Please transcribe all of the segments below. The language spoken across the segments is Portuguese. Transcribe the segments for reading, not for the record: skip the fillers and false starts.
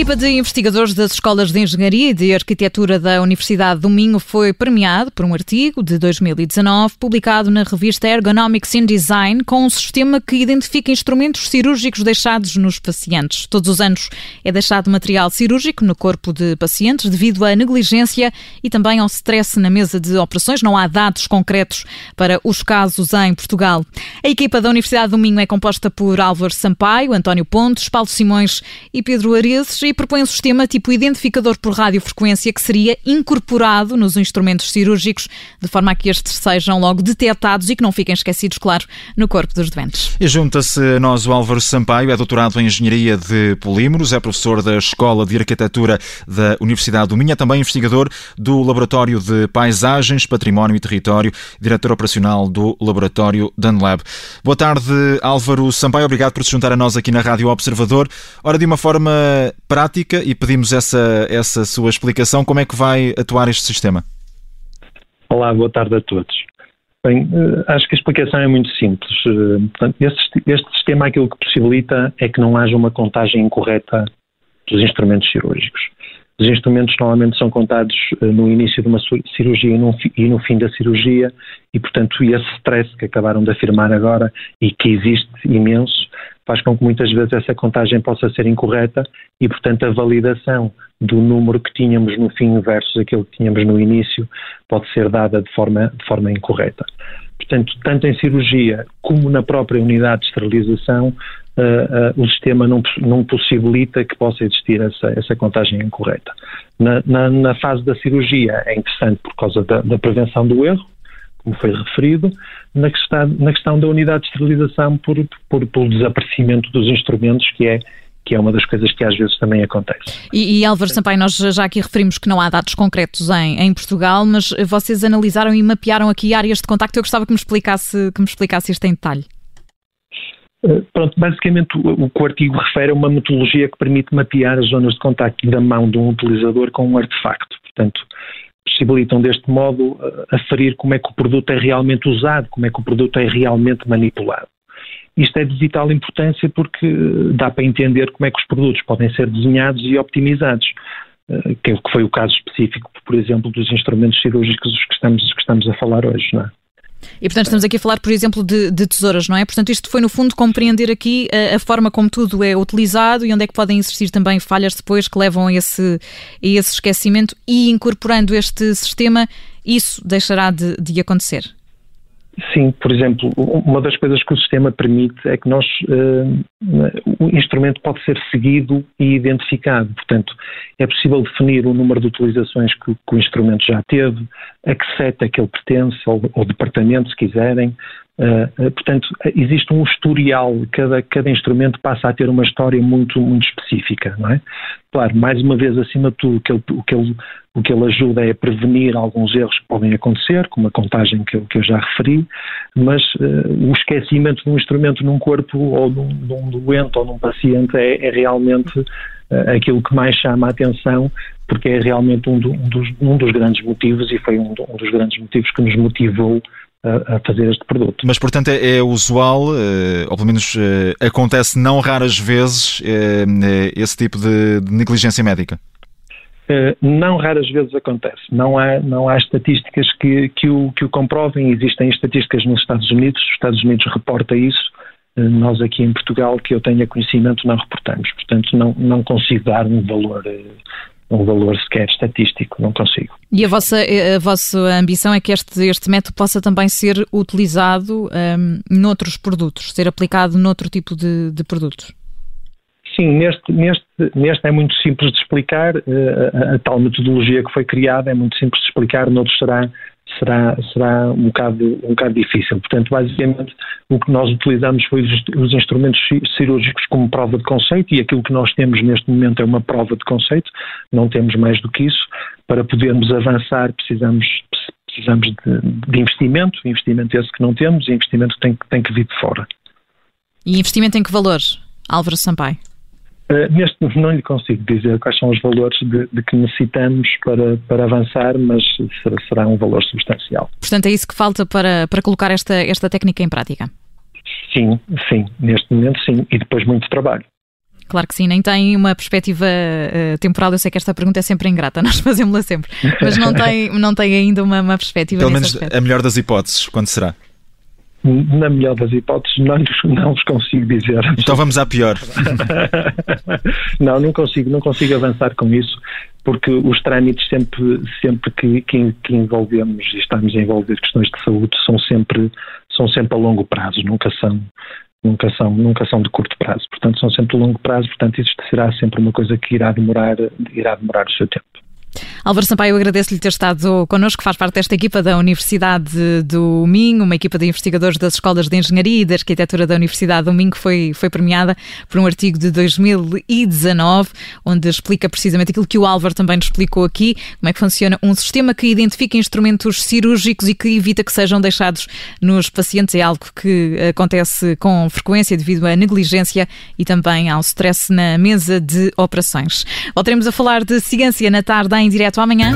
equipa de investigadores das Escolas de Engenharia e de Arquitetura da Universidade do Minho foi premiado por um artigo de 2019 publicado na revista Ergonomics in Design com um sistema que identifica instrumentos cirúrgicos deixados nos pacientes. Todos os anos é deixado material cirúrgico no corpo de pacientes devido à negligência e também ao stress na mesa de operações. Não há dados concretos para os casos em Portugal. A equipa da Universidade do Minho é composta por Álvaro Sampaio, António Pontes, Paulo Simões e Pedro Areces e propõe um sistema tipo identificador por radiofrequência que seria incorporado nos instrumentos cirúrgicos de forma a que estes sejam logo detectados e que não fiquem esquecidos, claro, no corpo dos doentes. E junta-se a nós o Álvaro Sampaio, é doutorado em Engenharia de Polímeros, é professor da Escola de Arquitetura da Universidade do Minho, é também investigador do Laboratório de Paisagens, Património e Território, diretor operacional do Laboratório Dunlab. Boa tarde, Álvaro Sampaio, obrigado por se juntar a nós aqui na Rádio Observador. Ora, de uma forma prática, e pedimos essa sua explicação, como é que vai atuar este sistema? Olá, boa tarde a todos. Bem, acho que a explicação é muito simples. Portanto, este sistema aquilo que possibilita é que não haja uma contagem incorreta dos instrumentos cirúrgicos. Os instrumentos normalmente são contados no início de uma cirurgia e no fim da cirurgia e, portanto, esse stress que acabaram de afirmar agora e que existe imenso faz com que muitas vezes essa contagem possa ser incorreta e, portanto, a validação do número que tínhamos no fim versus aquele que tínhamos no início pode ser dada de forma incorreta. Portanto, tanto em cirurgia como na própria unidade de esterilização, o sistema não possibilita que possa existir essa contagem incorreta. Na fase da cirurgia é interessante por causa da prevenção do erro, como foi referido, na questão da unidade de esterilização pelo desaparecimento dos instrumentos, que é uma das coisas que às vezes também acontece. E Álvaro Sampaio, nós já aqui referimos que não há dados concretos em Portugal, mas vocês analisaram e mapearam aqui áreas de contacto. Eu gostava que me explicasse isto em detalhe. Pronto, basicamente o que o artigo refere é uma metodologia que permite mapear as zonas de contacto da mão de um utilizador com um artefacto. Portanto, possibilitam deste modo aferir como é que o produto é realmente usado, como é que o produto é realmente manipulado. Isto é de vital importância porque dá para entender como é que os produtos podem ser desenhados e optimizados, que foi o caso específico, por exemplo, dos instrumentos cirúrgicos que estamos a falar hoje, não é? E, portanto, estamos aqui a falar, por exemplo, de tesouras, não é? Portanto, isto foi, no fundo, compreender aqui a forma como tudo é utilizado e onde é que podem existir também falhas depois que levam a esse esquecimento e, incorporando este sistema, isso deixará de acontecer. Sim, por exemplo, uma das coisas que o sistema permite é que o instrumento pode ser seguido e identificado. Portanto, é possível definir o número de utilizações que o instrumento já teve, a que seta que ele pertence, ou departamento, se quiserem. Portanto, existe um historial, cada instrumento passa a ter uma história muito, muito específica, não é? Claro, mais uma vez, acima de tudo, o que ele ajuda é a prevenir alguns erros que podem acontecer, como a contagem que eu já referi, mas o esquecimento de um instrumento num corpo ou de um doente ou num paciente é realmente aquilo que mais chama a atenção, porque é realmente um dos grandes motivos e foi um dos grandes motivos que nos motivou a fazer este produto. Mas, portanto, é usual, ou pelo menos acontece não raras vezes, esse tipo de negligência médica? Não raras vezes acontece. Não há estatísticas que o comprovem. Existem estatísticas nos Estados Unidos. Os Estados Unidos reporta isso. Nós aqui em Portugal, que eu tenha conhecimento, não reportamos. Portanto, não consigo dar um valor sequer estatístico, não consigo. E a vossa ambição é que este método possa também ser utilizado noutros produtos, ser aplicado noutro tipo de produtos? Sim, neste é muito simples de explicar, a tal metodologia que foi criada é muito simples de explicar, noutros será um bocado difícil. Portanto, basicamente, o que nós utilizamos foi os instrumentos cirúrgicos como prova de conceito e aquilo que nós temos neste momento é uma prova de conceito, não temos mais do que isso. Para podermos avançar precisamos de investimento esse que não temos, e investimento que tem que vir de fora. E investimento em que valores, Álvaro Sampaio? Neste não lhe consigo dizer quais são os valores de que necessitamos para avançar, mas será um valor substancial. Portanto, é isso que falta para colocar esta técnica em prática? Sim, neste momento sim, e depois muito trabalho. Claro que sim, nem tem uma perspectiva temporal. Eu sei que esta pergunta é sempre ingrata, nós fazemos-la sempre, mas não tem ainda uma perspectiva. Pelo menos a melhor das hipóteses, quando será? Na melhor das hipóteses, não vos consigo dizer. Então vamos à pior. Não consigo avançar com isso, porque os trâmites sempre que envolvemos e estamos a envolver questões de saúde são sempre a longo prazo, nunca são de curto prazo. Portanto, são sempre a longo prazo, portanto, isto será sempre uma coisa que irá demorar o seu tempo. Álvaro Sampaio, eu agradeço-lhe ter estado connosco, faz parte desta equipa da Universidade do Minho, uma equipa de investigadores das Escolas de Engenharia e de Arquitetura da Universidade do Minho, que foi premiada por um artigo de 2019, onde explica precisamente aquilo que o Álvaro também nos explicou aqui, como é que funciona um sistema que identifica instrumentos cirúrgicos e que evita que sejam deixados nos pacientes. É algo que acontece com frequência devido à negligência e também ao stress na mesa de operações. Voltaremos a falar de ciência na tarde em direto amanhã.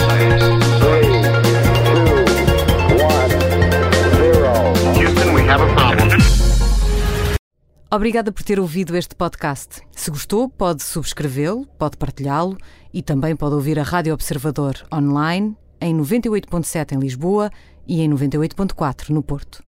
Obrigada por ter ouvido este podcast. Se gostou, pode subscrevê-lo, pode partilhá-lo e também pode ouvir a Rádio Observador online em 98.7 em Lisboa e em 98.4 no Porto.